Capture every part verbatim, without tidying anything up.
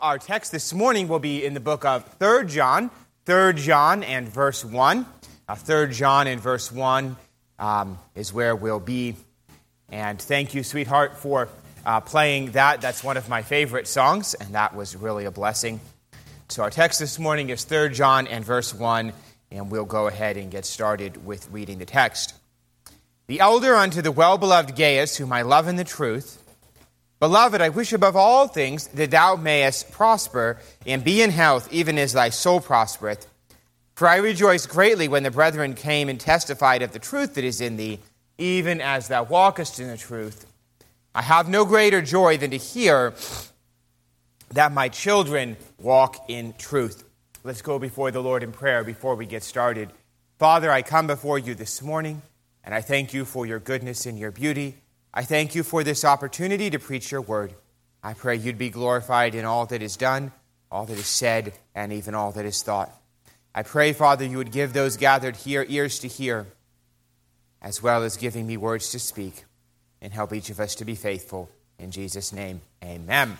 Our text this morning will be in the book of Third John, Third John and verse one. Uh, Third John and verse one um, is where we'll be. And thank you, sweetheart, for uh, playing that. That's one of my favorite songs, and that was really a blessing. So our text this morning is Third John and verse one, and we'll go ahead and get started with reading the text. The elder unto the well-beloved Gaius, whom I love in the truth, Beloved, I wish above all things that thou mayest prosper and be in health, even as thy soul prospereth. For I rejoiced greatly when the brethren came and testified of the truth that is in thee, even as thou walkest in the truth. I have no greater joy than to hear that my children walk in truth. Let's go before the Lord in prayer before we get started. Father, I come before you this morning, and I thank you for your goodness and your beauty. I thank you for this opportunity to preach your word. I pray you'd be glorified in all that is done, all that is said, and even all that is thought. I pray, Father, you would give those gathered here ears to hear, as well as giving me words to speak, and help each of us to be faithful. In Jesus' name, amen.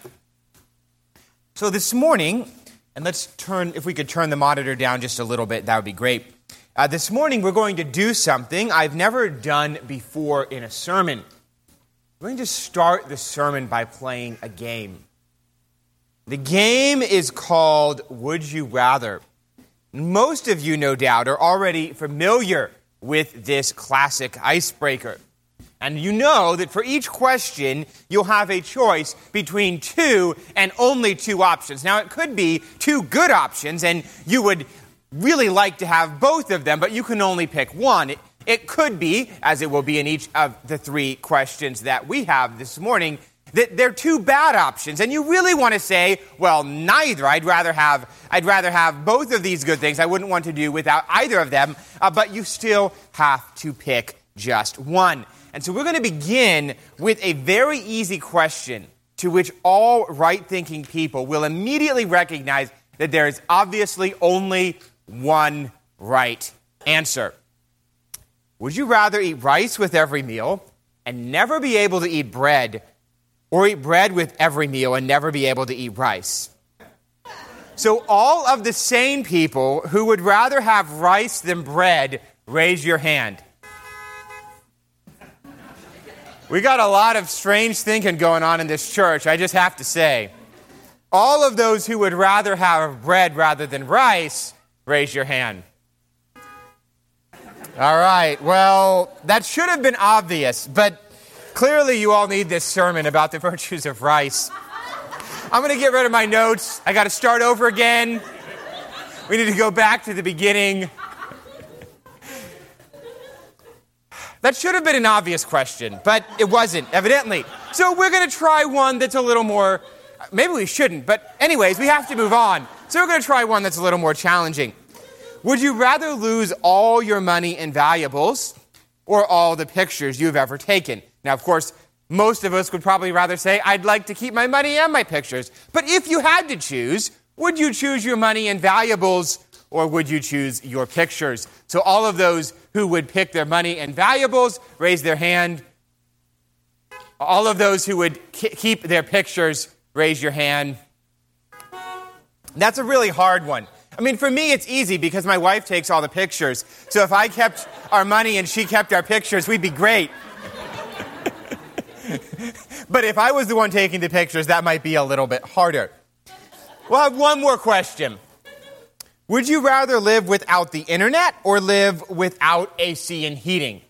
So this morning, and let's turn, if we could turn the monitor down just a little bit, that would be great. Uh, this morning, we're going to do something I've never done before in a sermon. We're going to start the sermon by playing a game. The game is called Would You Rather? Most of you, no doubt, are already familiar with this classic icebreaker. And you know that for each question, you'll have a choice between two and only two options. Now, it could be two good options, and you would really like to have both of them, but you can only pick one. It, It could be, as it will be in each of the three questions that we have this morning, that they're two bad options, and you really want to say, well, neither. I'd rather have I'd rather have both of these good things. I wouldn't want to do without either of them, uh, but you still have to pick just one. And so we're going to begin with a very easy question to which all right-thinking people will immediately recognize that there is obviously only one right answer. Would you rather eat rice with every meal and never be able to eat bread, or eat bread with every meal and never be able to eat rice? So all of the sane people who would rather have rice than bread, raise your hand. We got a lot of strange thinking going on in this church, I just have to say. All of those who would rather have bread rather than rice, raise your hand. All right, well, that should have been obvious, but clearly you all need this sermon about the virtues of rice. I'm going to get rid of my notes. I got to start over again. We need to go back to the beginning. That should have been an obvious question, but it wasn't, evidently. So we're going to try one that's a little more, maybe we shouldn't, but anyways, we have to move on. So we're going to try one that's a little more challenging. Would you rather lose all your money and valuables or all the pictures you've ever taken? Now, of course, most of us would probably rather say, I'd like to keep my money and my pictures. But if you had to choose, would you choose your money and valuables or would you choose your pictures? So all of those who would pick their money and valuables, raise their hand. All of those who would keep their pictures, raise your hand. That's a really hard one. I mean, for me, it's easy because my wife takes all the pictures. So if I kept our money and she kept our pictures, we'd be great. But if I was the one taking the pictures, that might be a little bit harder. We'll have one more question. Would you rather live without the internet or live without A C and heating?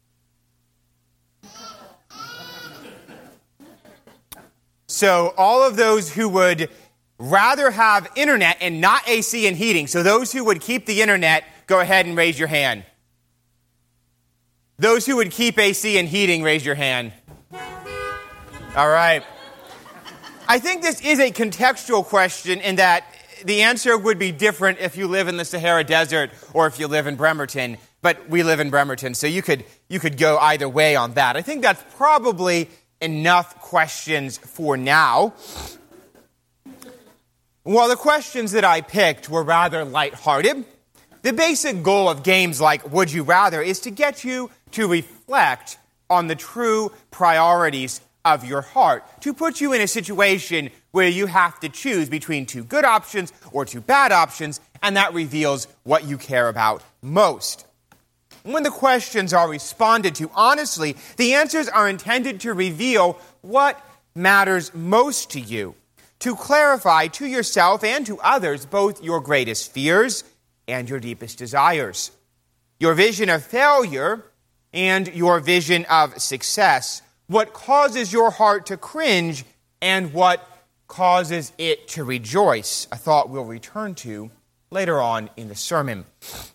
So all of those who would rather have internet and not A C and heating. So those who would keep the internet, go ahead and raise your hand. Those who would keep A C and heating, raise your hand. All right. I think this is a contextual question in that the answer would be different if you live in the Sahara Desert or if you live in Bremerton. But we live in Bremerton, so you could you could go either way on that. I think that's probably enough questions for now. While the questions that I picked were rather lighthearted, the basic goal of games like Would You Rather is to get you to reflect on the true priorities of your heart, to put you in a situation where you have to choose between two good options or two bad options, and that reveals what you care about most. When the questions are responded to honestly, the answers are intended to reveal what matters most to you, to clarify to yourself and to others both your greatest fears and your deepest desires, your vision of failure and your vision of success, what causes your heart to cringe and what causes it to rejoice, a thought we'll return to later on in the sermon.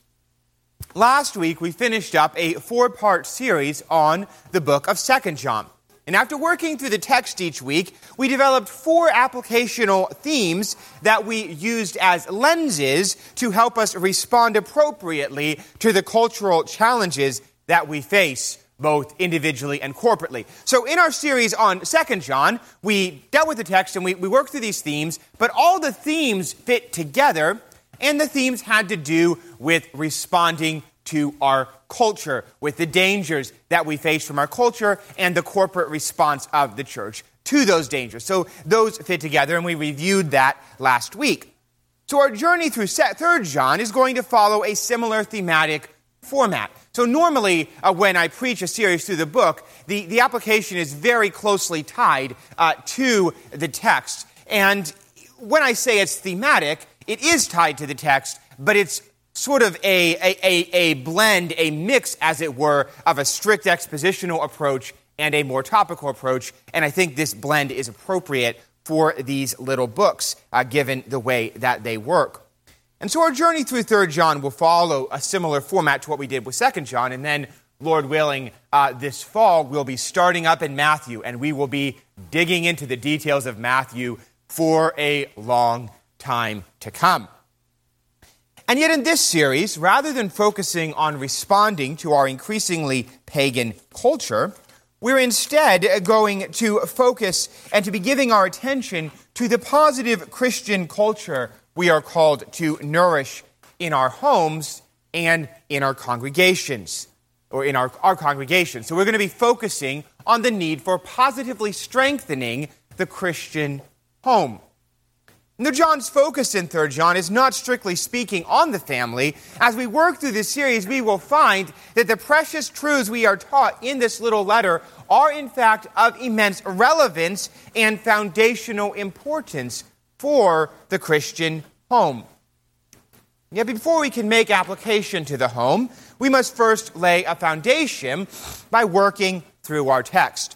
Last week, we finished up a four-part series on the book of Second John. And after working through the text each week, we developed four applicational themes that we used as lenses to help us respond appropriately to the cultural challenges that we face, both individually and corporately. So in our series on Second John, we dealt with the text and we, we worked through these themes, but all the themes fit together, and the themes had to do with responding to our culture, with the dangers that we face from our culture and the corporate response of the church to those dangers. So those fit together, and we reviewed that last week. So our journey through Third John is going to follow a similar thematic format. So normally, uh, when I preach a series through the book, the, the application is very closely tied uh, to the text. And when I say it's thematic, it is tied to the text, but it's sort of a, a, a, a blend, a mix, as it were, of a strict expositional approach and a more topical approach. And I think this blend is appropriate for these little books, uh, given the way that they work. And so our journey through Third John will follow a similar format to what we did with Second John, and then, Lord willing, uh, this fall we'll be starting up in Matthew, and we will be digging into the details of Matthew for a long time to come. And yet in this series, rather than focusing on responding to our increasingly pagan culture, we're instead going to focus and to be giving our attention to the positive Christian culture we are called to nourish in our homes and in our congregations, or in our, our congregations. So we're going to be focusing on the need for positively strengthening the Christian home. Now, John's focus in Third John is not strictly speaking on the family. As we work through this series, we will find that the precious truths we are taught in this little letter are, in fact, of immense relevance and foundational importance for the Christian home. Yet before we can make application to the home, we must first lay a foundation by working through our text.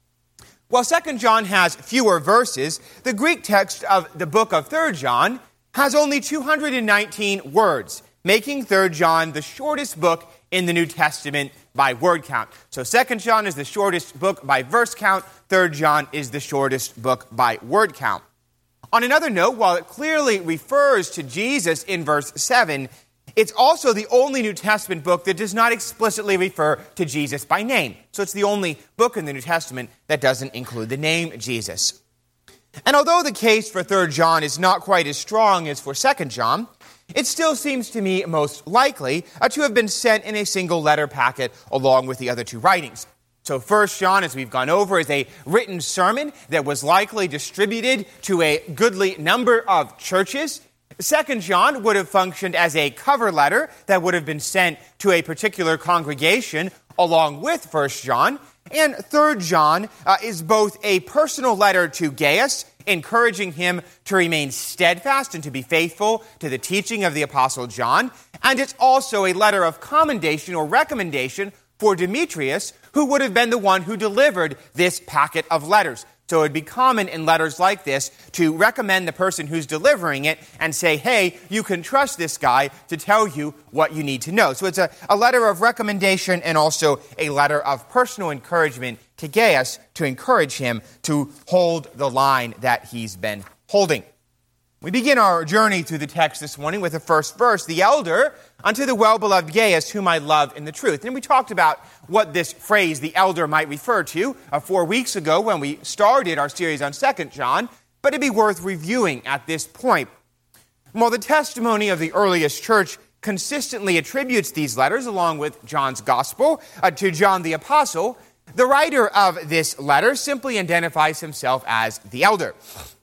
While Second John has fewer verses, the Greek text of the book of Third John has only two hundred nineteen words, making Third John the shortest book in the New Testament by word count. So Second John is the shortest book by verse count. Third John is the shortest book by word count. On another note, while it clearly refers to Jesus in verse seven, it's also the only New Testament book that does not explicitly refer to Jesus by name. So it's the only book in the New Testament that doesn't include the name Jesus. And although the case for Third John is not quite as strong as for Second John, it still seems to me most likely uh, to have been sent in a single letter packet along with the other two writings. So First John, as we've gone over, is a written sermon that was likely distributed to a goodly number of churches. Second John would have functioned as a cover letter that would have been sent to a particular congregation along with First John. And Third John uh, is both a personal letter to Gaius, encouraging him to remain steadfast and to be faithful to the teaching of the Apostle John. And it's also a letter of commendation or recommendation for Demetrius, who would have been the one who delivered this packet of letters. So it would be common in letters like this to recommend the person who's delivering it and say, hey, you can trust this guy to tell you what you need to know. So it's a, a letter of recommendation and also a letter of personal encouragement to Gaius to encourage him to hold the line that he's been holding. We begin our journey through the text this morning with the first verse, the elder unto the well-beloved Gaius, whom I love in the truth. And we talked about what this phrase, the elder, might refer to uh, four weeks ago when we started our series on Second John, but it'd be worth reviewing at this point. While the testimony of the earliest church consistently attributes these letters, along with John's gospel, uh, to John the Apostle, The writer of this letter simply identifies himself as the elder.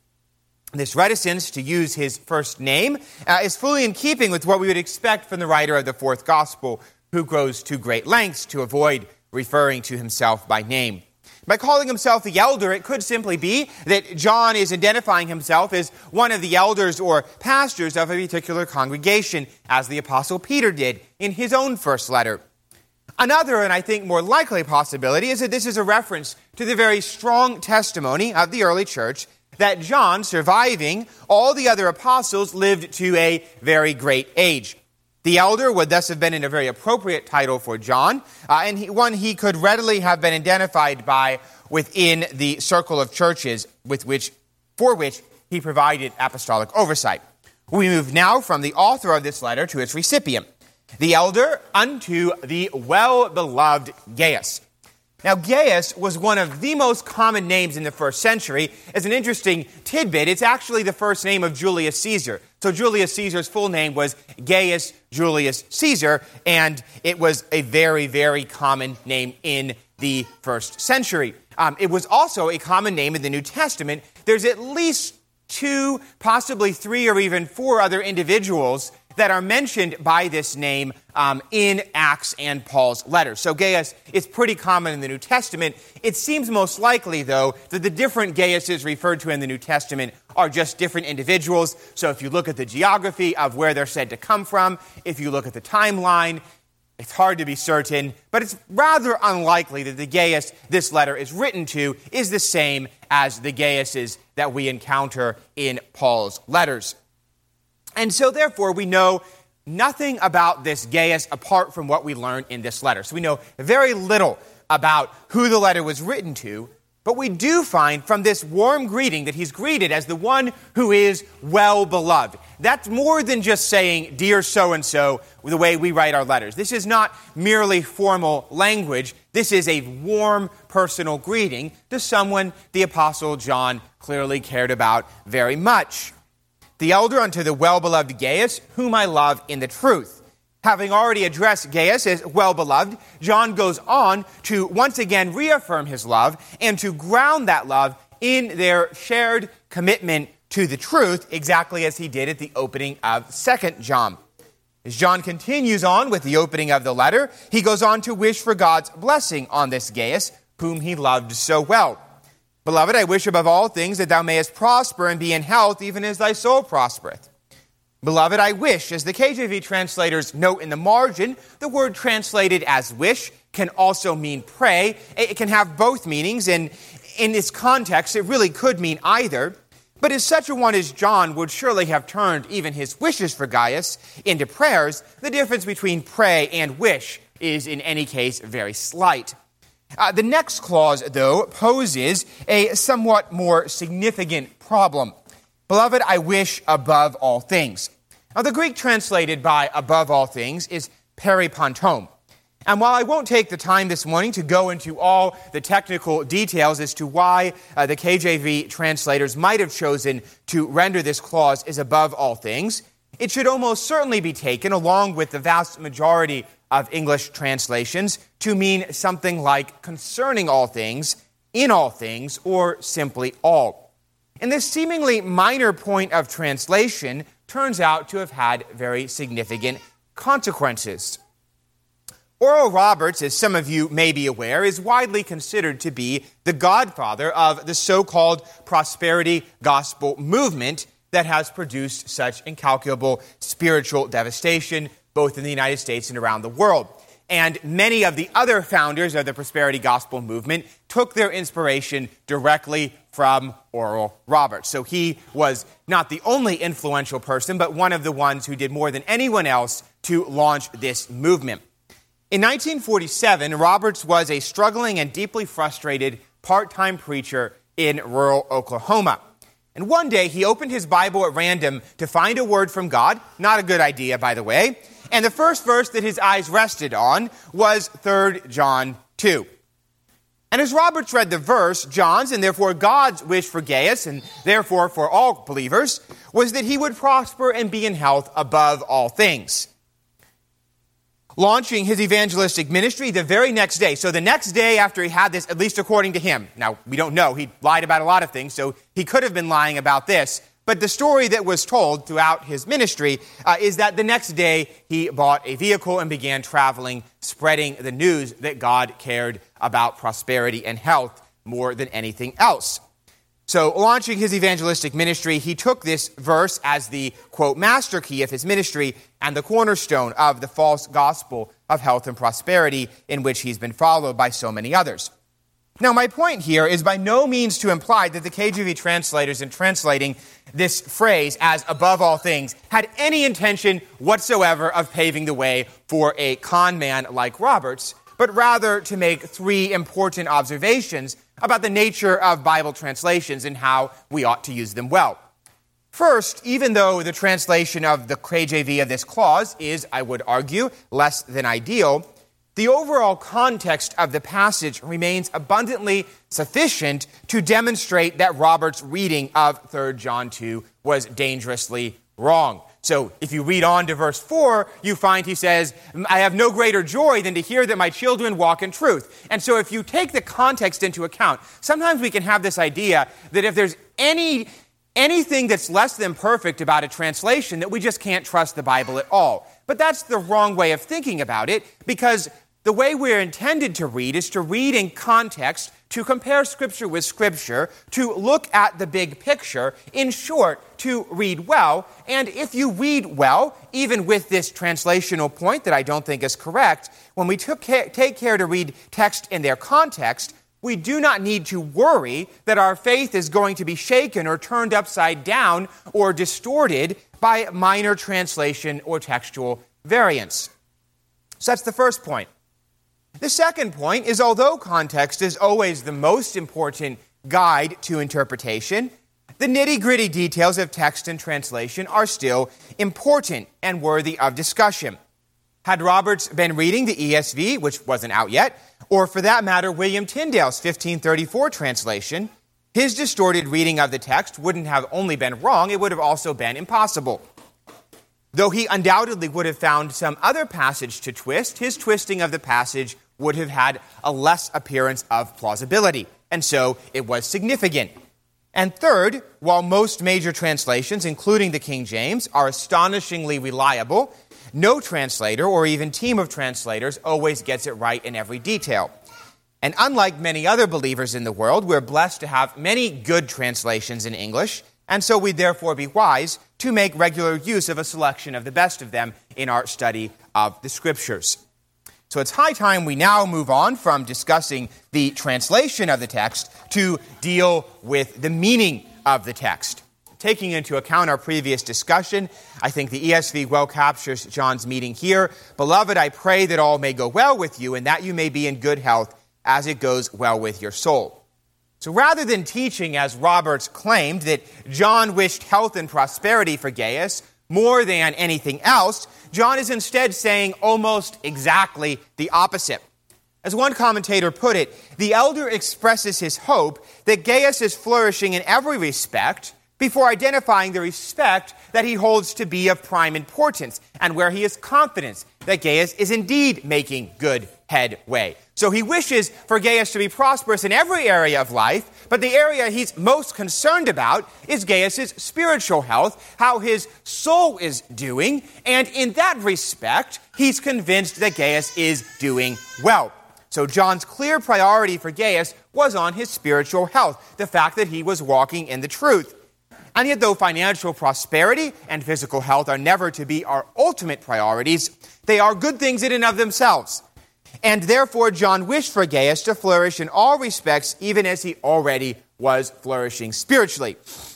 This reticence to use his first name uh, is fully in keeping with what we would expect from the writer of the fourth gospel, who goes to great lengths to avoid referring to himself by name. By calling himself the elder, it could simply be that John is identifying himself as one of the elders or pastors of a particular congregation, as the Apostle Peter did in his own first letter. Another, and I think more likely possibility, is that this is a reference to the very strong testimony of the early church that John, surviving all the other apostles, lived to a very great age. The elder would thus have been in a very appropriate title for John, uh, and he, one he could readily have been identified by within the circle of churches with which, for which he provided apostolic oversight. We move now from the author of this letter to its recipient, the elder unto the well-beloved Gaius. Now, Gaius was one of the most common names in the first century. As an interesting tidbit, it's actually the first name of Julius Caesar. So Julius Caesar's full name was Gaius Julius Caesar, and it was a very, very common name in the first century. Um, it was also a common name in the New Testament. There's at least two, possibly three, or even four other individuals that are mentioned by this name um, in Acts and Paul's letters. So Gaius is pretty common in the New Testament. It seems most likely, though, that the different Gaiuses referred to in the New Testament are just different individuals. So if you look at the geography of where they're said to come from, if you look at the timeline, it's hard to be certain, but it's rather unlikely that the Gaius this letter is written to is the same as the Gaiuses that we encounter in Paul's letters. And so, therefore, we know nothing about this Gaius apart from what we learn in this letter. So we know very little about who the letter was written to, but we do find from this warm greeting that he's greeted as the one who is well-beloved. That's more than just saying, dear so-and-so, the way we write our letters. This is not merely formal language. This is a warm, personal greeting to someone the Apostle John clearly cared about very much. The elder unto the well-beloved Gaius, whom I love in the truth. Having already addressed Gaius as well-beloved, John goes on to once again reaffirm his love and to ground that love in their shared commitment to the truth, exactly as he did at the opening of Second John. As John continues on with the opening of the letter, he goes on to wish for God's blessing on this Gaius, whom he loved so well. Beloved, I wish above all things that thou mayest prosper and be in health, even as thy soul prospereth. Beloved, I wish, as the K J V translators note in the margin, the word translated as wish can also mean pray. It can have both meanings, and in this context, it really could mean either. But as such a one as John would surely have turned even his wishes for Gaius into prayers, the difference between pray and wish is in any case very slight. Uh, the next clause, though, poses a somewhat more significant problem. Beloved, I wish above all things. Now, the Greek translated by above all things is peripantom. And while I won't take the time this morning to go into all the technical details as to why uh, the K J V translators might have chosen to render this clause as above all things, it should almost certainly be taken, along with the vast majority of English translations, to mean something like concerning all things, in all things, or simply all. And this seemingly minor point of translation turns out to have had very significant consequences. Oral Roberts, as some of you may be aware, is widely considered to be the godfather of the so-called prosperity gospel movement that has produced such incalculable spiritual devastation both in the United States and around the world. And many of the other founders of the prosperity gospel movement took their inspiration directly from Oral Roberts. So he was not the only influential person, but one of the ones who did more than anyone else to launch this movement. In nineteen forty-seven, Roberts was a struggling and deeply frustrated part-time preacher in rural Oklahoma. And one day he opened his Bible at random to find a word from God, not a good idea, by the way, and the first verse that his eyes rested on was Third John two. And as Roberts read the verse, John's, and therefore God's wish for Gaius, and therefore for all believers, was that he would prosper and be in health above all things. launching his evangelistic ministry the very next day. So the next day after he had this, at least according to him. Now, we don't know. He lied about a lot of things, so he could have been lying about this. But the story that was told throughout his ministry uh, is that the next day he bought a vehicle and began traveling, spreading the news that God cared about prosperity and health more than anything else. So launching his evangelistic ministry, he took this verse as the, quote, master key of his ministry and the cornerstone of the false gospel of health and prosperity in which he's been followed by so many others. Now, my point here is by no means to imply that the K J V translators in translating this phrase as above all things had any intention whatsoever of paving the way for a con man like Roberts, but rather to make three important observations about the nature of Bible translations and how we ought to use them well. First, even though the translation of the K J V of this clause is, I would argue, less than ideal, the overall context of the passage remains abundantly sufficient to demonstrate that Robert's reading of Third John two was dangerously wrong. So if you read on to verse four, you find he says, I have no greater joy than to hear that my children walk in truth. And so if you take the context into account, sometimes we can have this idea that if there's any anything that's less than perfect about a translation, that we just can't trust the Bible at all. But that's the wrong way of thinking about it, because the way we're intended to read is to read in context, to compare Scripture with Scripture, to look at the big picture, in short, to read well. And if you read well, even with this translational point that I don't think is correct, when we took care, take care to read text in their context, we do not need to worry that our faith is going to be shaken or turned upside down or distorted by minor translation or textual variance. So that's the first point. The second point is, although context is always the most important guide to interpretation, the nitty-gritty details of text and translation are still important and worthy of discussion. Had Roberts been reading the E S V, which wasn't out yet, or for that matter, William Tyndale's fifteen thirty-four translation, his distorted reading of the text wouldn't have only been wrong, it would have also been impossible. Though he undoubtedly would have found some other passage to twist, his twisting of the passage would have had a less appearance of plausibility, and so it was significant. And third, while most major translations, including the King James, are astonishingly reliable, no translator or even team of translators always gets it right in every detail. And unlike many other believers in the world, we're blessed to have many good translations in English, and so we'd therefore be wise to make regular use of a selection of the best of them in our study of the Scriptures. So it's high time we now move on from discussing the translation of the text to deal with the meaning of the text. Taking into account our previous discussion, I think the E S V well captures John's meaning here. Beloved, I pray that all may go well with you and that you may be in good health as it goes well with your soul. So rather than teaching, as Roberts claimed, that John wished health and prosperity for Gaius more than anything else, John is instead saying almost exactly the opposite. As one commentator put it, the elder expresses his hope that Gaius is flourishing in every respect before identifying the respect that he holds to be of prime importance and where he has confidence that Gaius is indeed making good headway. So he wishes for Gaius to be prosperous in every area of life, but the area he's most concerned about is Gaius' spiritual health, how his soul is doing, and in that respect, he's convinced that Gaius is doing well. So John's clear priority for Gaius was on his spiritual health, the fact that he was walking in the truth. And yet, though financial prosperity and physical health are never to be our ultimate priorities, they are good things in and of themselves. And therefore, John wished for Gaius to flourish in all respects, even as he already was flourishing spiritually.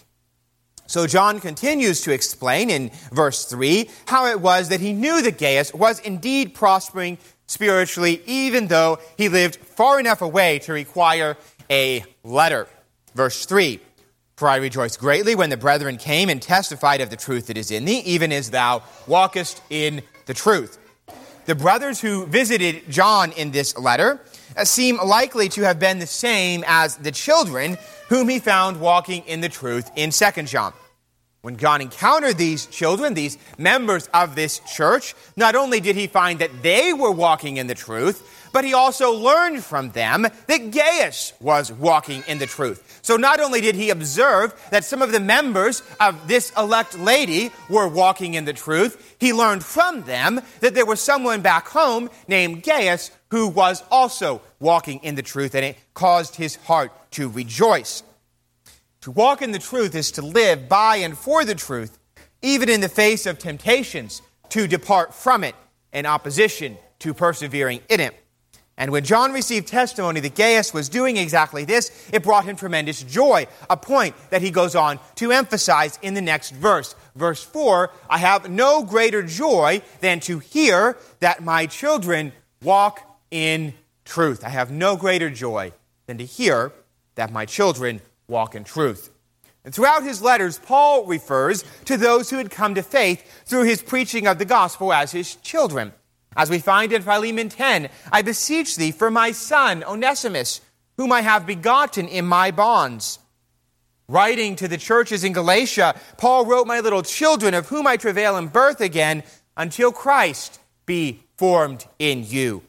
So John continues to explain in verse three how it was that he knew that Gaius was indeed prospering spiritually, even though he lived far enough away to require a letter. Verse three, for I rejoice greatly when the brethren came and testified of the truth that is in thee, even as thou walkest in the truth. The brothers who visited John in this letter seem likely to have been the same as the children whom he found walking in the truth in Second John. When John encountered these children, these members of this church, not only did he find that they were walking in the truth, but he also learned from them that Gaius was walking in the truth. So not only did he observe that some of the members of this elect lady were walking in the truth, he learned from them that there was someone back home named Gaius who was also walking in the truth, and it caused his heart to rejoice. To walk in the truth is to live by and for the truth, even in the face of temptations to depart from it in opposition to persevering in it. And when John received testimony that Gaius was doing exactly this, it brought him tremendous joy, a point that he goes on to emphasize in the next verse. Verse four, I have no greater joy than to hear that my children walk in truth. I have no greater joy than to hear that my children walk in truth. And throughout his letters, Paul refers to those who had come to faith through his preaching of the gospel as his children. As we find in Philemon ten, I beseech thee for my son, Onesimus, whom I have begotten in my bonds. Writing to the churches in Galatia, Paul wrote, my little children, of whom I travail in birth again, until Christ be formed in you.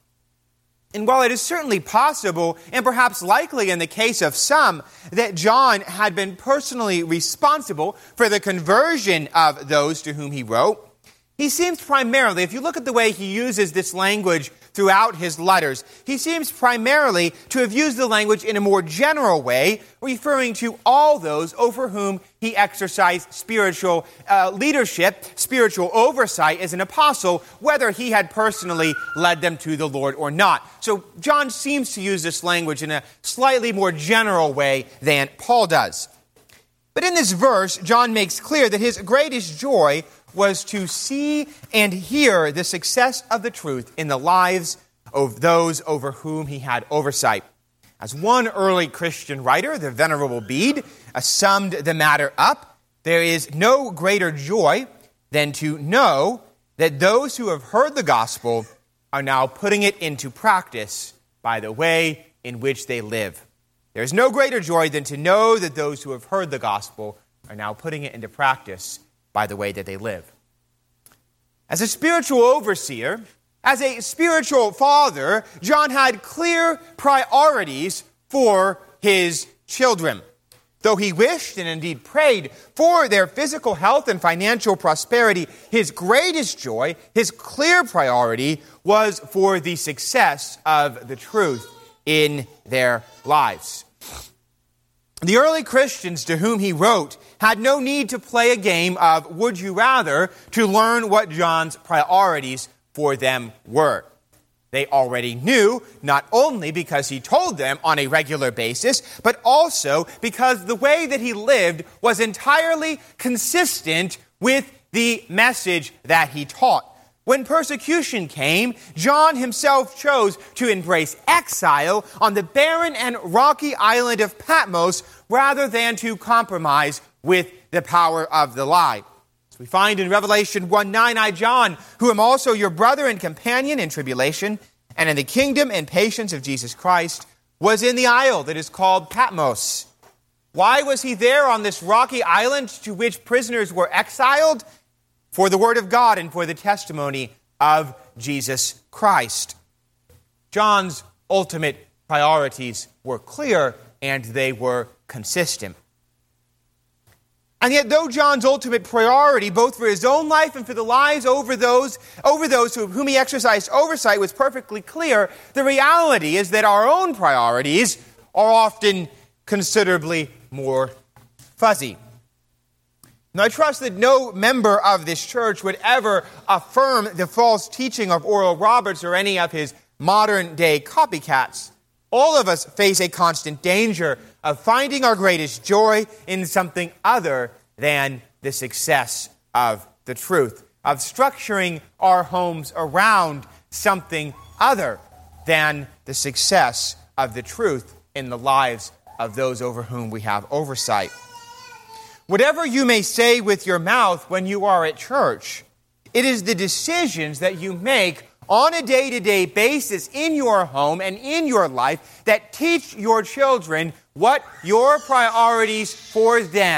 And while it is certainly possible, and perhaps likely in the case of some, that John had been personally responsible for the conversion of those to whom he wrote, he seems primarily, if you look at the way he uses this language throughout his letters, he seems primarily to have used the language in a more general way, referring to all those over whom he exercised spiritual uh, leadership, spiritual oversight as an apostle, whether he had personally led them to the Lord or not. So John seems to use this language in a slightly more general way than Paul does. But in this verse, John makes clear that his greatest joy was to see and hear the success of the truth in the lives of those over whom he had oversight. As one early Christian writer, the Venerable Bede, uh, summed the matter up, there is no greater joy than to know that those who have heard the gospel are now putting it into practice by the way in which they live. There is no greater joy than to know that those who have heard the gospel are now putting it into practice by the way that they live. As a spiritual overseer, as a spiritual father, John had clear priorities for his children. Though he wished and indeed prayed for their physical health and financial prosperity, his greatest joy, his clear priority, was for the success of the truth in their lives. The early Christians to whom he wrote had no need to play a game of would you rather to learn what John's priorities for them were. They already knew, not only because he told them on a regular basis, but also because the way that he lived was entirely consistent with the message that he taught. When persecution came, John himself chose to embrace exile on the barren and rocky island of Patmos rather than to compromise with the power of the lie. As we find in Revelation one nine, I, John, who am also your brother and companion in tribulation and in the kingdom and patience of Jesus Christ, was in the isle that is called Patmos. Why was he there on this rocky island to which prisoners were exiled? For the word of God and for the testimony of Jesus Christ. John's ultimate priorities were clear and they were consistent. And yet, though John's ultimate priority, both for his own life and for the lives over those, over those who, whom he exercised oversight, was perfectly clear, the reality is that our own priorities are often considerably more fuzzy. Now, I trust that no member of this church would ever affirm the false teaching of Oral Roberts or any of his modern-day copycats. All of us face a constant danger of finding our greatest joy in something other than the success of the truth, of structuring our homes around something other than the success of the truth in the lives of those over whom we have oversight. Whatever you may say with your mouth when you are at church, it is the decisions that you make on a day-to-day basis in your home and in your life that teach your children what your priorities for them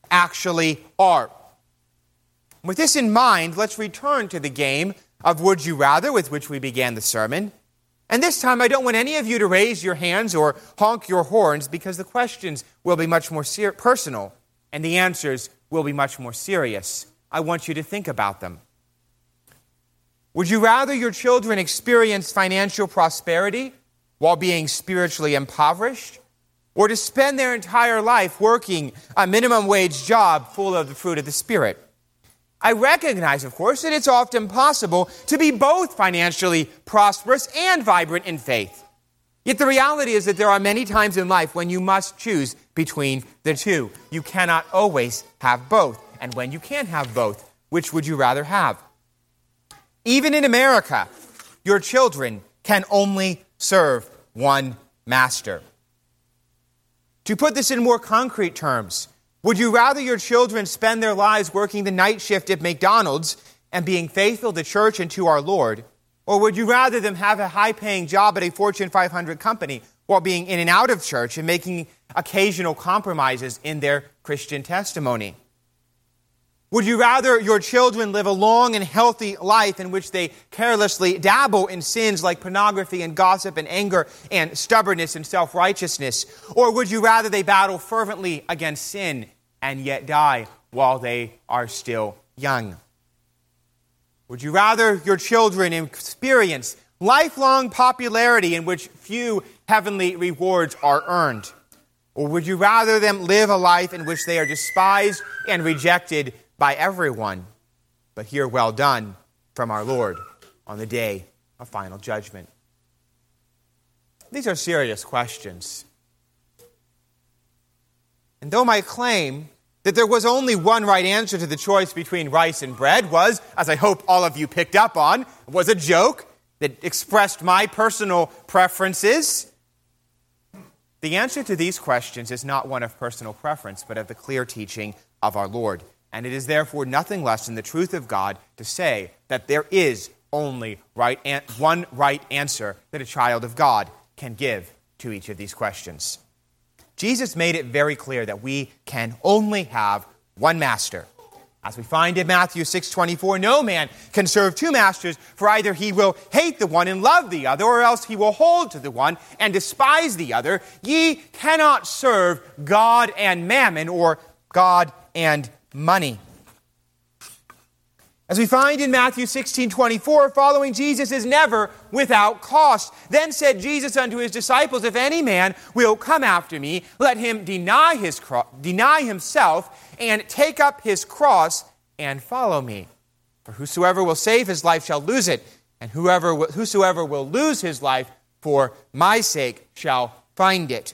actually are. With this in mind, let's return to the game of Would You Rather with which we began the sermon. And this time, I don't want any of you to raise your hands or honk your horns because the questions will be much more ser- personal and the answers will be much more serious. I want you to think about them. Would you rather your children experience financial prosperity while being spiritually impoverished, or to spend their entire life working a minimum wage job full of the fruit of the Spirit? I recognize, of course, that it's often possible to be both financially prosperous and vibrant in faith. Yet the reality is that there are many times in life when you must choose between the two. You cannot always have both. And when you can have both, which would you rather have? Even in America, your children can only serve one master. To put this in more concrete terms, would you rather your children spend their lives working the night shift at McDonald's and being faithful to church and to our Lord, or would you rather them have a high-paying job at a Fortune five hundred company while being in and out of church and making occasional compromises in their Christian testimony? Would you rather your children live a long and healthy life in which they carelessly dabble in sins like pornography and gossip and anger and stubbornness and self-righteousness? Or would you rather they battle fervently against sin and yet die while they are still young? Would you rather your children experience lifelong popularity in which few heavenly rewards are earned? Or would you rather them live a life in which they are despised and rejected by everyone, but hear well done from our Lord on the day of final judgment? These are serious questions. And though my claim that there was only one right answer to the choice between rice and bread was, as I hope all of you picked up on, was a joke that expressed my personal preferences, the answer to these questions is not one of personal preference, but of the clear teaching of our Lord. And it is therefore nothing less than the truth of God to say that there is only right an- one right answer that a child of God can give to each of these questions. Jesus made it very clear that we can only have one master. As we find in Matthew six twenty-four, no man can serve two masters, for either he will hate the one and love the other, or else he will hold to the one and despise the other. Ye cannot serve God and mammon, or God and money. As we find in Matthew sixteen twenty-four, following Jesus is never without cost. Then said Jesus unto his disciples, if any man will come after me, let him deny his cro- deny himself and take up his cross and follow me. For whosoever will save his life shall lose it, and whoever will, whosoever will lose his life for my sake shall find it.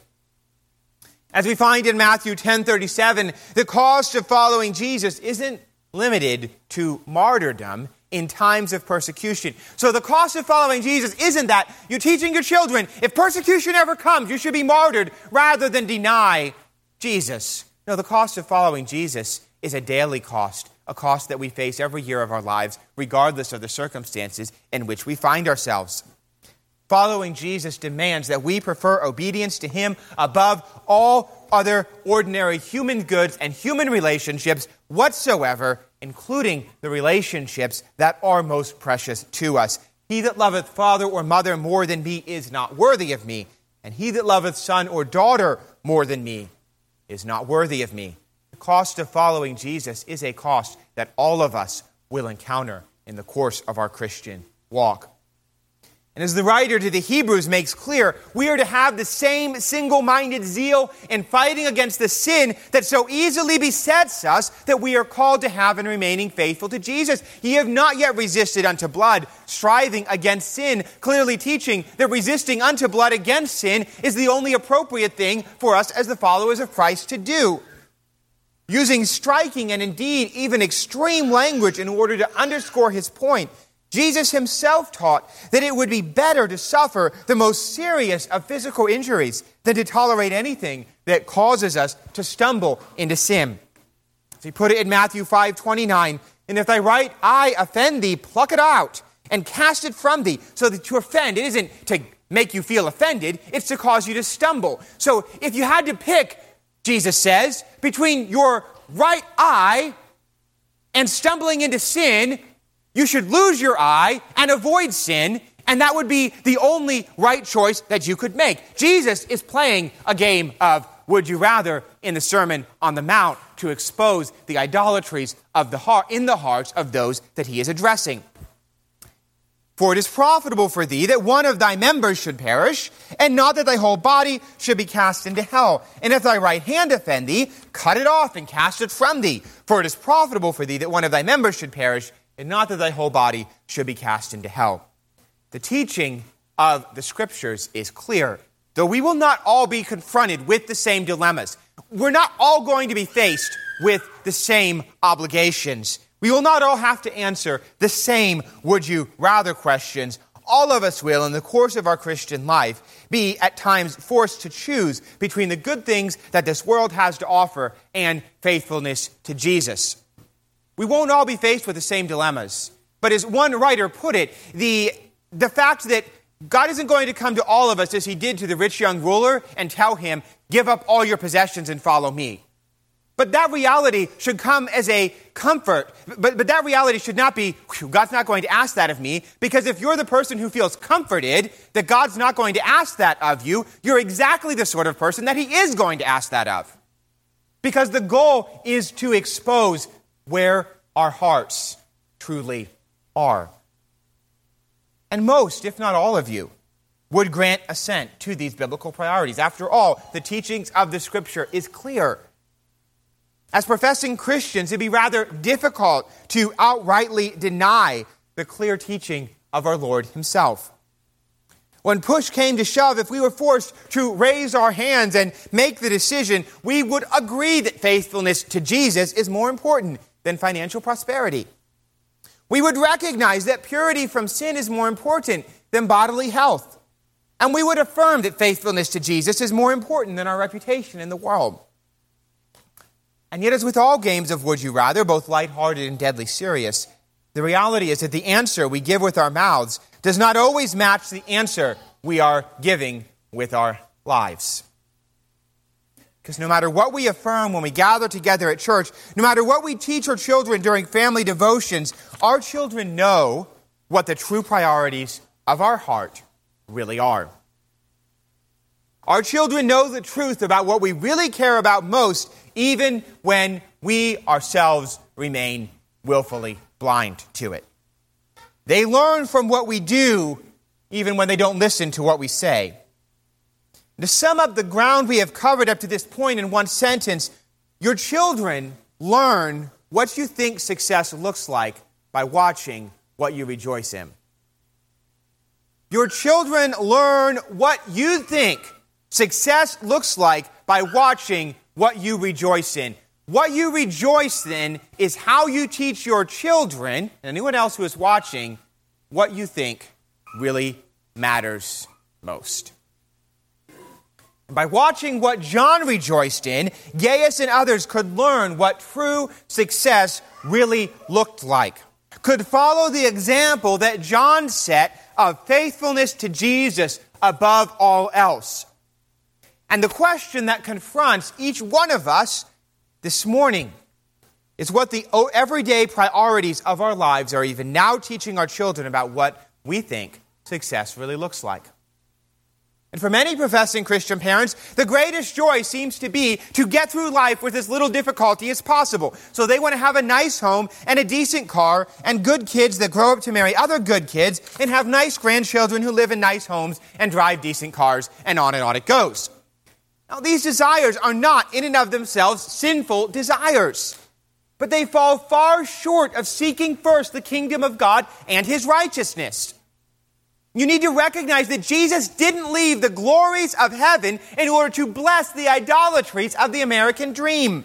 As we find in Matthew ten thirty-seven, the cost of following Jesus isn't limited to martyrdom in times of persecution. So the cost of following Jesus isn't that you're teaching your children, if persecution ever comes, you should be martyred rather than deny Jesus. No, the cost of following Jesus is a daily cost, a cost that we face every year of our lives, regardless of the circumstances in which we find ourselves. Following Jesus demands that we prefer obedience to Him above all other ordinary human goods and human relationships whatsoever, including the relationships that are most precious to us. He that loveth father or mother more than me is not worthy of me, and he that loveth son or daughter more than me is not worthy of me. The cost of following Jesus is a cost that all of us will encounter in the course of our Christian walk. And as the writer to the Hebrews makes clear, we are to have the same single-minded zeal in fighting against the sin that so easily besets us that we are called to have in remaining faithful to Jesus. Ye have not yet resisted unto blood, striving against sin, clearly teaching that resisting unto blood against sin is the only appropriate thing for us as the followers of Christ to do. Using striking and indeed even extreme language in order to underscore his point, Jesus himself taught that it would be better to suffer the most serious of physical injuries than to tolerate anything that causes us to stumble into sin. As he put it in Matthew five twenty-nine, and if thy right eye offend thee, pluck it out and cast it from thee. So that to offend, it isn't to make you feel offended, it's to cause you to stumble. So if you had to pick, Jesus says, between your right eye and stumbling into sin, you should lose your eye and avoid sin, and that would be the only right choice that you could make. Jesus is playing a game of would you rather in the Sermon on the Mount to expose the idolatries of the heart in the hearts of those that he is addressing. For it is profitable for thee that one of thy members should perish, and not that thy whole body should be cast into hell. And if thy right hand offend thee, cut it off and cast it from thee. For it is profitable for thee that one of thy members should perish, and not that thy whole body should be cast into hell. The teaching of the Scriptures is clear. Though we will not all be confronted with the same dilemmas, we're not all going to be faced with the same obligations. We will not all have to answer the same would you rather questions. All of us will, in the course of our Christian life, be at times forced to choose between the good things that this world has to offer and faithfulness to Jesus. We won't all be faced with the same dilemmas. But as one writer put it, the, the fact that God isn't going to come to all of us as he did to the rich young ruler and tell him, give up all your possessions and follow me. But that reality should come as a comfort. But, but that reality should not be, God's not going to ask that of me, because if you're the person who feels comforted that God's not going to ask that of you, you're exactly the sort of person that he is going to ask that of. Because the goal is to expose where our hearts truly are. And most, if not all of you, would grant assent to these biblical priorities. After all, the teachings of the Scripture is clear. As professing Christians, it'd be rather difficult to outrightly deny the clear teaching of our Lord himself. When push came to shove, if we were forced to raise our hands and make the decision, we would agree that faithfulness to Jesus is more important than financial prosperity. We would recognize that purity from sin is more important than bodily health. And we would affirm that faithfulness to Jesus is more important than our reputation in the world. And yet, as with all games of would you rather, both lighthearted and deadly serious, the reality is that the answer we give with our mouths does not always match the answer we are giving with our lives. Because no matter what we affirm when we gather together at church, no matter what we teach our children during family devotions, our children know what the true priorities of our heart really are. Our children know the truth about what we really care about most, even when we ourselves remain willfully blind to it. They learn from what we do, even when they don't listen to what we say. To sum up the ground we have covered up to this point in one sentence, your children learn what you think success looks like by watching what you rejoice in. Your children learn what you think success looks like by watching what you rejoice in. What you rejoice in is how you teach your children, and anyone else who is watching, what you think really matters most. By watching what John rejoiced in, Gaius and others could learn what true success really looked like, could follow the example that John set of faithfulness to Jesus above all else. And the question that confronts each one of us this morning is what the everyday priorities of our lives are even now teaching our children about what we think success really looks like. And for many professing Christian parents, the greatest joy seems to be to get through life with as little difficulty as possible. So they want to have a nice home and a decent car and good kids that grow up to marry other good kids and have nice grandchildren who live in nice homes and drive decent cars, and on and on it goes. Now, these desires are not in and of themselves sinful desires, but they fall far short of seeking first the kingdom of God and his righteousness. You need to recognize that Jesus didn't leave the glories of heaven in order to bless the idolatries of the American dream.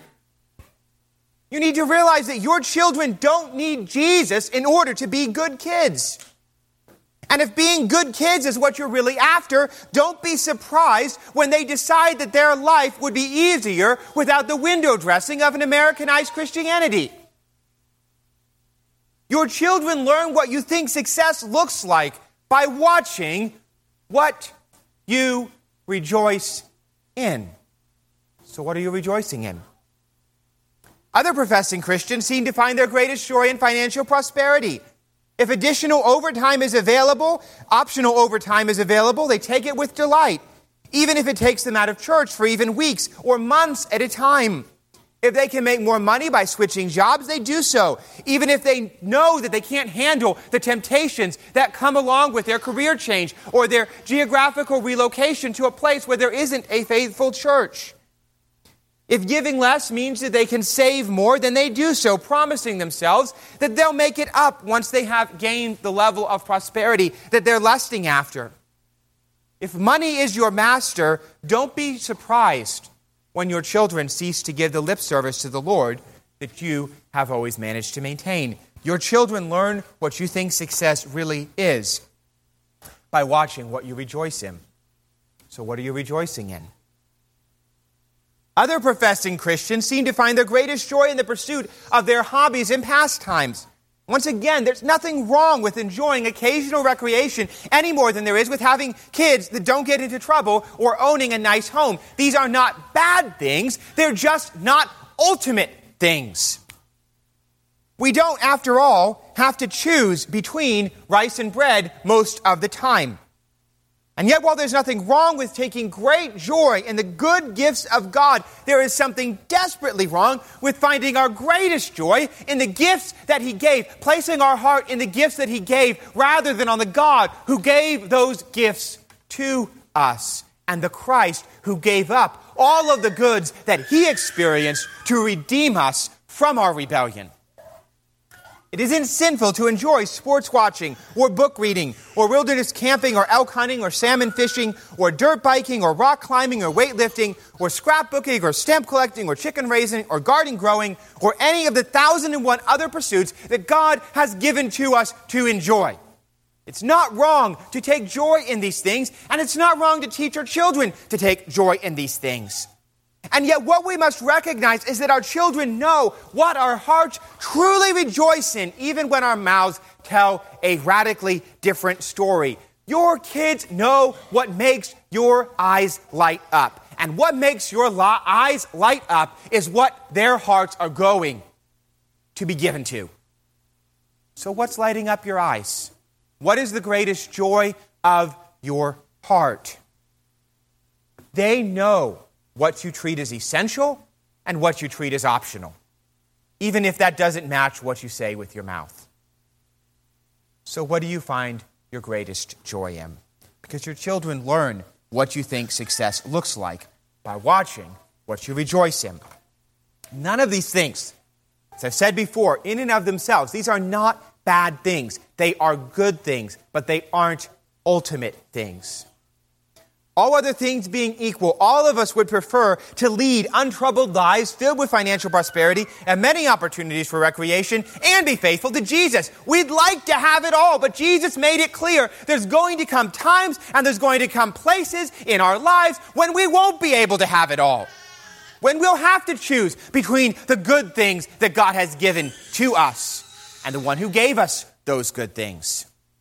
You need to realize that your children don't need Jesus in order to be good kids. And if being good kids is what you're really after, don't be surprised when they decide that their life would be easier without the window dressing of an Americanized Christianity. Your children learn what you think success looks like by watching what you rejoice in. So what are you rejoicing in? Other professing Christians seem to find their greatest joy in financial prosperity. If additional overtime is available, optional overtime is available, they take it with delight, even if it takes them out of church for even weeks or months at a time. If they can make more money by switching jobs, they do so, even if they know that they can't handle the temptations that come along with their career change or their geographical relocation to a place where there isn't a faithful church. If giving less means that they can save more, then they do so, promising themselves that they'll make it up once they have gained the level of prosperity that they're lusting after. If money is your master, don't be surprised when your children cease to give the lip service to the Lord that you have always managed to maintain. Your children learn what you think success really is by watching what you rejoice in. So what are you rejoicing in? Other professing Christians seem to find their greatest joy in the pursuit of their hobbies and pastimes. Once again, there's nothing wrong with enjoying occasional recreation any more than there is with having kids that don't get into trouble or owning a nice home. These are not bad things. They're just not ultimate things. We don't, after all, have to choose between rice and bread most of the time. And yet, while there's nothing wrong with taking great joy in the good gifts of God, there is something desperately wrong with finding our greatest joy in the gifts that He gave, placing our heart in the gifts that He gave rather than on the God who gave those gifts to us and the Christ who gave up all of the goods that He experienced to redeem us from our rebellion. It isn't sinful to enjoy sports watching or book reading or wilderness camping or elk hunting or salmon fishing or dirt biking or rock climbing or weightlifting or scrapbooking or stamp collecting or chicken raising or garden growing or any of the thousand and one other pursuits that God has given to us to enjoy. It's not wrong to take joy in these things, and it's not wrong to teach our children to take joy in these things. And yet what we must recognize is that our children know what our hearts truly rejoice in, even when our mouths tell a radically different story. Your kids know what makes your eyes light up. And what makes your li- eyes light up is what their hearts are going to be given to. So what's lighting up your eyes? What is the greatest joy of your heart? They know what you treat as essential and what you treat as optional, even if that doesn't match what you say with your mouth. So what do you find your greatest joy in? Because your children learn what you think success looks like by watching what you rejoice in. None of these things, as I've said before, in and of themselves, these are not bad things. They are good things, but they aren't ultimate things. All other things being equal, all of us would prefer to lead untroubled lives filled with financial prosperity and many opportunities for recreation and be faithful to Jesus. We'd like to have it all, but Jesus made it clear there's going to come times and there's going to come places in our lives when we won't be able to have it all. When we'll have to choose between the good things that God has given to us and the one who gave us those good things.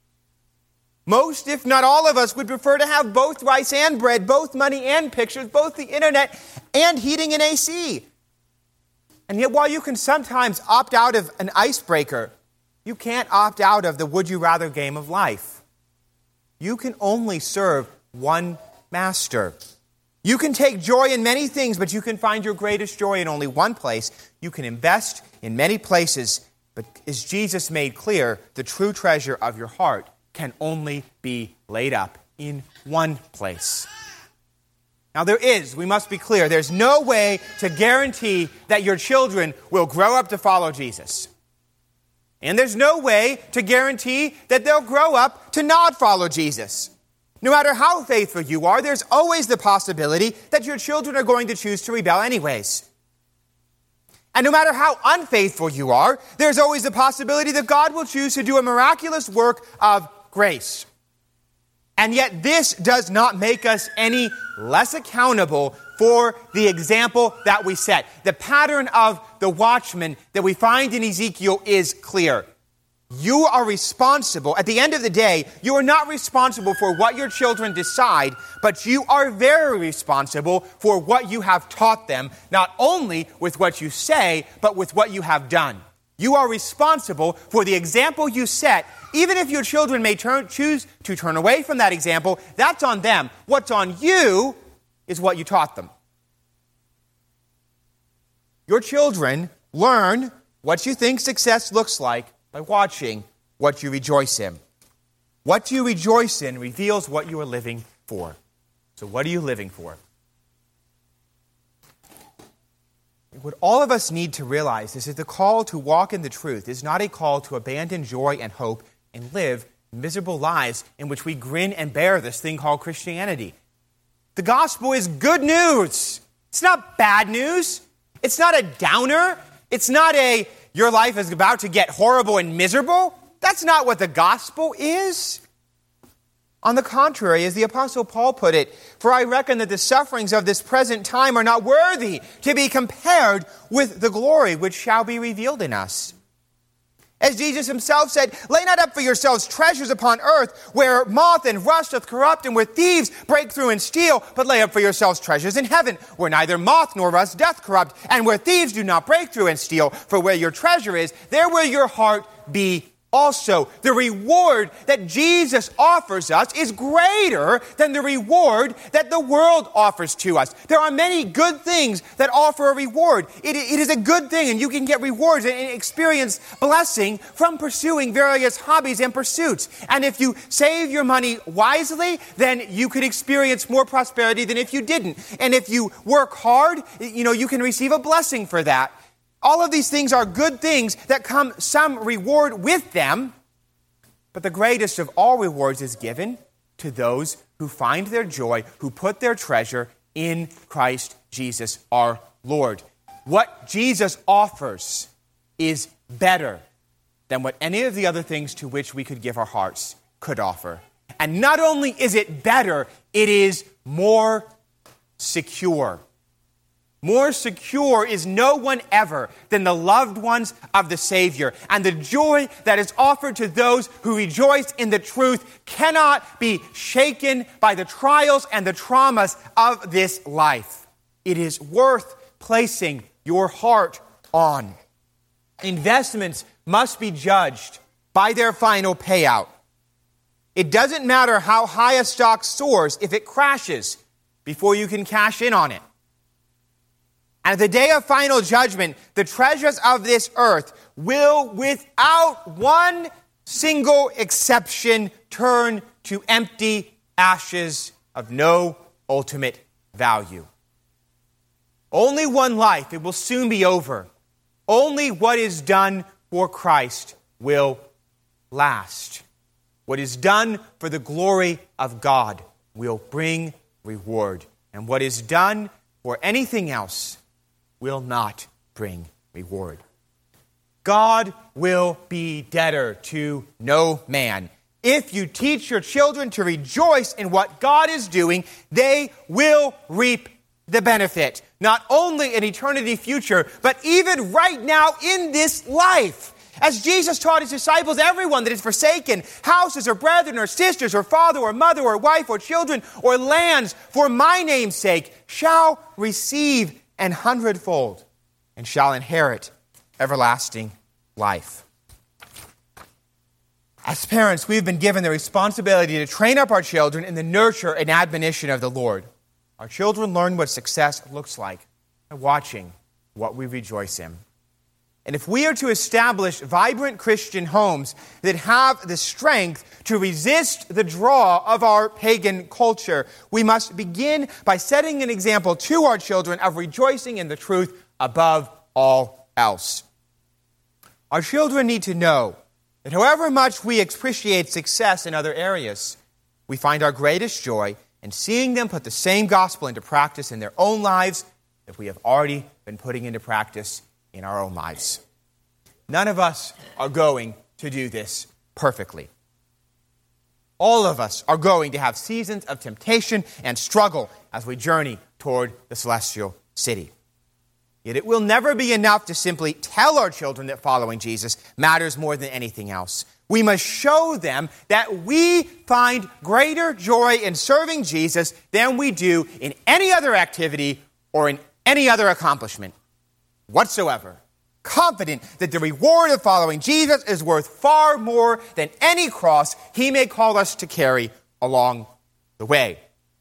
Most, if not all of us, would prefer to have both rice and bread, both money and pictures, both the internet and heating and A C. And yet while you can sometimes opt out of an icebreaker, you can't opt out of the would you rather game of life. You can only serve one master. You can take joy in many things, but you can find your greatest joy in only one place. You can invest in many places, but as Jesus made clear, the true treasure of your heart can only be laid up in one place. Now there is, we must be clear, there's no way to guarantee that your children will grow up to follow Jesus. And there's no way to guarantee that they'll grow up to not follow Jesus. No matter how faithful you are, there's always the possibility that your children are going to choose to rebel anyways. And no matter how unfaithful you are, there's always the possibility that God will choose to do a miraculous work of grace. And yet this does not make us any less accountable for the example that we set. The pattern of the watchman that we find in Ezekiel is clear. You are responsible. At the end of the day, you are not responsible for what your children decide, but you are very responsible for what you have taught them, not only with what you say, but with what you have done. You are responsible for the example you set. Even if your children may turn, choose to turn away from that example, that's on them. What's on you is what you taught them. Your children learn what you think success looks like by watching what you rejoice in. What you rejoice in reveals what you are living for. So what are you living for? What all of us need to realize is that the call to walk in the truth is not a call to abandon joy and hope and live miserable lives in which we grin and bear this thing called Christianity. The gospel is good news. It's not bad news. It's not a downer. It's not a, your life is about to get horrible and miserable. That's not what the gospel is. On the contrary, as the Apostle Paul put it, for I reckon that the sufferings of this present time are not worthy to be compared with the glory which shall be revealed in us. As Jesus himself said, lay not up for yourselves treasures upon earth, where moth and rust doth corrupt, and where thieves break through and steal, but lay up for yourselves treasures in heaven, where neither moth nor rust doth corrupt, and where thieves do not break through and steal. For where your treasure is, there will your heart be also. The reward that Jesus offers us is greater than the reward that the world offers to us. There are many good things that offer a reward. It, it is a good thing, and you can get rewards and experience blessing from pursuing various hobbies and pursuits. And if you save your money wisely, then you could experience more prosperity than if you didn't. And if you work hard, you know, you can receive a blessing for that. All of these things are good things that come some reward with them, but the greatest of all rewards is given to those who find their joy, who put their treasure in Christ Jesus our Lord. What Jesus offers is better than what any of the other things to which we could give our hearts could offer. And not only is it better, it is more secure. More secure is no one ever than the loved ones of the Savior. And the joy that is offered to those who rejoice in the truth cannot be shaken by the trials and the traumas of this life. It is worth placing your heart on. Investments must be judged by their final payout. It doesn't matter how high a stock soars if it crashes before you can cash in on it. And at the day of final judgment, the treasures of this earth will, without one single exception, turn to empty ashes of no ultimate value. Only one life, it will soon be over. Only what is done for Christ will last. What is done for the glory of God will bring reward. And what is done for anything else will not bring reward. God will be debtor to no man. If you teach your children to rejoice in what God is doing, they will reap the benefit, not only in eternity future, but even right now in this life. As Jesus taught his disciples, everyone that is forsaken houses or brethren or sisters or father or mother or wife or children or lands for my name's sake shall receive an hundredfold and shall inherit everlasting life. As parents, we've been given the responsibility to train up our children in the nurture and admonition of the Lord. Our children learn what success looks like by watching what we rejoice in. And if we are to establish vibrant Christian homes that have the strength to resist the draw of our pagan culture, we must begin by setting an example to our children of rejoicing in the truth above all else. Our children need to know that however much we appreciate success in other areas, we find our greatest joy in seeing them put the same gospel into practice in their own lives that we have already been putting into practice in our own lives. None of us are going to do this perfectly. All of us are going to have seasons of temptation and struggle as we journey toward the celestial city. Yet it will never be enough to simply tell our children that following Jesus matters more than anything else. We must show them that we find greater joy in serving Jesus than we do in any other activity or in any other accomplishment whatsoever. Confident that the reward of following Jesus is worth far more than any cross he may call us to carry along the way.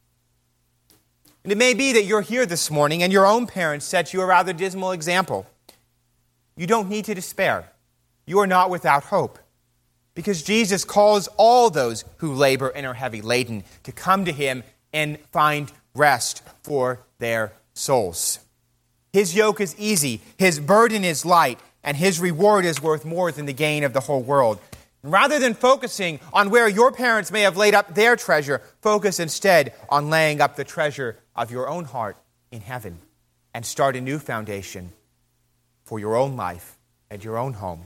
And it may be that you're here this morning and your own parents set you a rather dismal example. You don't need to despair. You are not without hope, because Jesus calls all those who labor and are heavy laden to come to him and find rest for their souls. His yoke is easy, his burden is light, and his reward is worth more than the gain of the whole world. Rather than focusing on where your parents may have laid up their treasure, focus instead on laying up the treasure of your own heart in heaven and start a new foundation for your own life and your own home.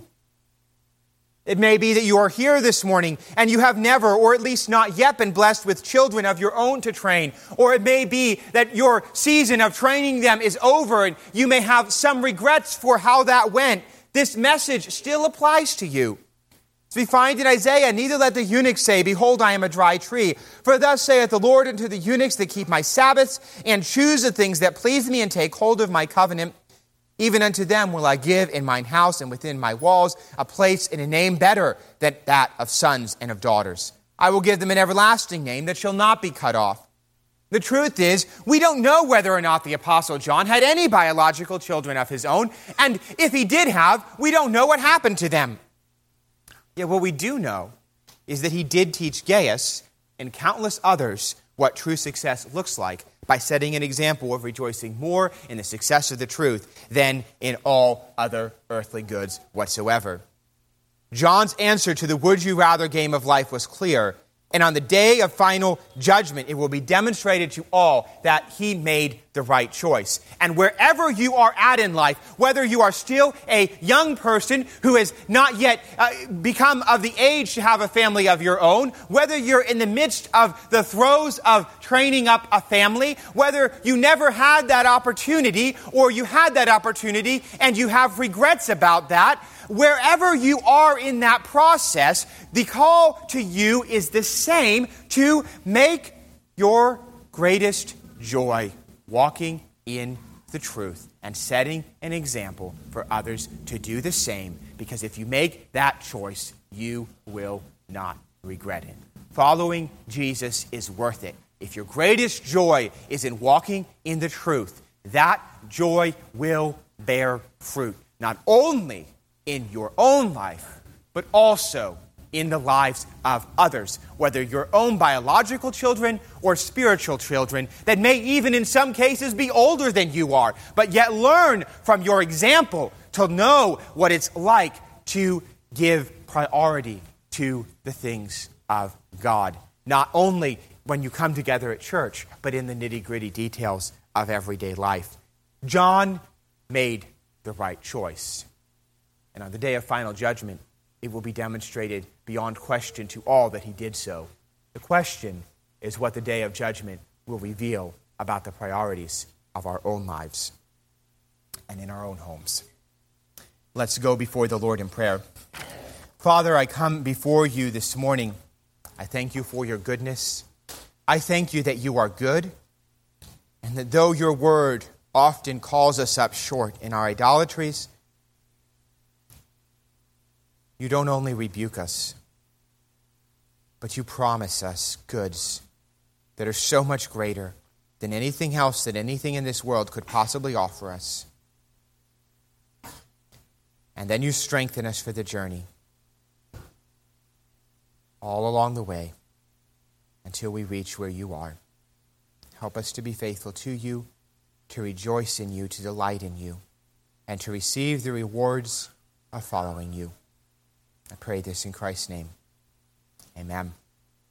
It may be that you are here this morning and you have never, or at least not yet, been blessed with children of your own to train. Or it may be that your season of training them is over and you may have some regrets for how that went. This message still applies to you. As we find in Isaiah, neither let the eunuch say, behold, I am a dry tree. For thus saith the Lord unto the eunuchs that keep my Sabbaths, and choose the things that please me, and take hold of my covenant. Even unto them will I give in mine house and within my walls a place and a name better than that of sons and of daughters. I will give them an everlasting name that shall not be cut off. The truth is, we don't know whether or not the Apostle John had any biological children of his own, and if he did have, we don't know what happened to them. Yet what we do know is that he did teach Gaius and countless others what true success looks like by setting an example of rejoicing more in the success of the truth than in all other earthly goods whatsoever. John's answer to the would-you-rather game of life was clear, and on the day of final judgment, it will be demonstrated to all that he made the right choice. And wherever you are at in life, whether you are still a young person who has not yet uh, become of the age to have a family of your own, whether you're in the midst of the throes of training up a family, whether you never had that opportunity or you had that opportunity and you have regrets about that, wherever you are in that process, the call to you is the same: to make your greatest joy walking in the truth and setting an example for others to do the same, because if you make that choice, you will not regret it. Following Jesus is worth it. If your greatest joy is in walking in the truth, that joy will bear fruit, not only in your own life, but also in the lives of others, whether your own biological children or spiritual children that may even in some cases be older than you are, but yet learn from your example to know what it's like to give priority to the things of God, not only when you come together at church, but in the nitty-gritty details of everyday life. John made the right choice. And on the day of final judgment, it will be demonstrated beyond question to all that he did so. The question is what the day of judgment will reveal about the priorities of our own lives and in our own homes. Let's go before the Lord in prayer. Father, I come before you this morning. I thank you for your goodness. I thank you that you are good, and that though your word often calls us up short in our idolatries, you don't only rebuke us, but you promise us goods that are so much greater than anything else that anything in this world could possibly offer us. And then you strengthen us for the journey all along the way until we reach where you are. Help us to be faithful to you, to rejoice in you, to delight in you, and to receive the rewards of following you. I pray this in Christ's name. Amen.